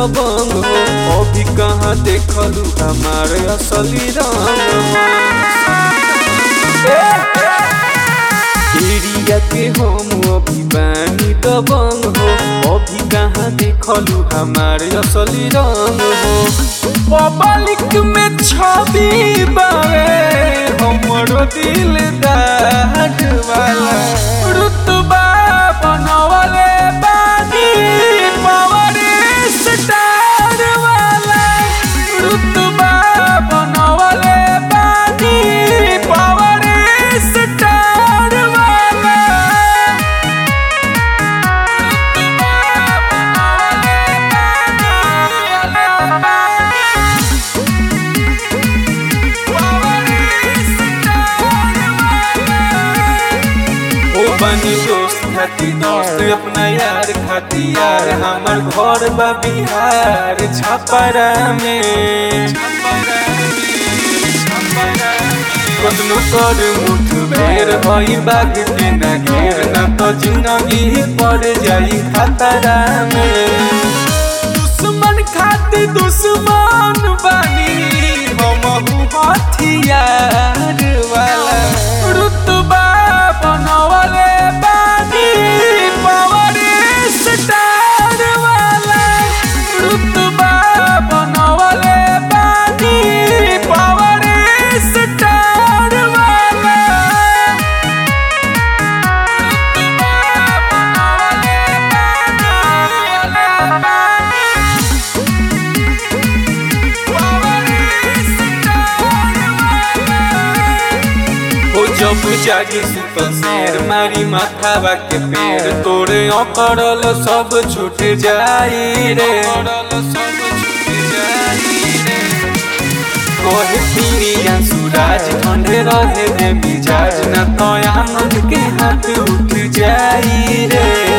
दबंग हो, अभी कहाँ देखलू हमारे असली रंग एरिया के हम अभी बानी दबंग हो, अभी कहाँ देखलू हमारे असली रंग हो। पब्लिक में छवि बावे हमरो दिलदार वाला, रुतबा बनवले बानी पावर स्टार वाला, रुतबा बनवले बानी पावर स्टार वाला, बनी दोस्त खाती दोस्त अपना यार खाती यार, हमार घर बा बिहार छपरा में। कतनो कर मुठ बेर भई बाग के ना घेर, ना तो जिंदगी पड़ जाई खतरा में। दुश्मन खाती दुश्मन बानी हमहू हथियार वाला, रुतबा बनवले बानी पावर स्टार वाला, रुतबा बनवले बानी पावर स्टार वाला, जब जागी सुतल शेर मारी माथावा के पेड़, तोरे अकड़ल सब छूट जाई रे, कहे पीरिया सूरज ठंडे रहे दे मिजाज, न तो आनंद के हाथ उठ जाई रे।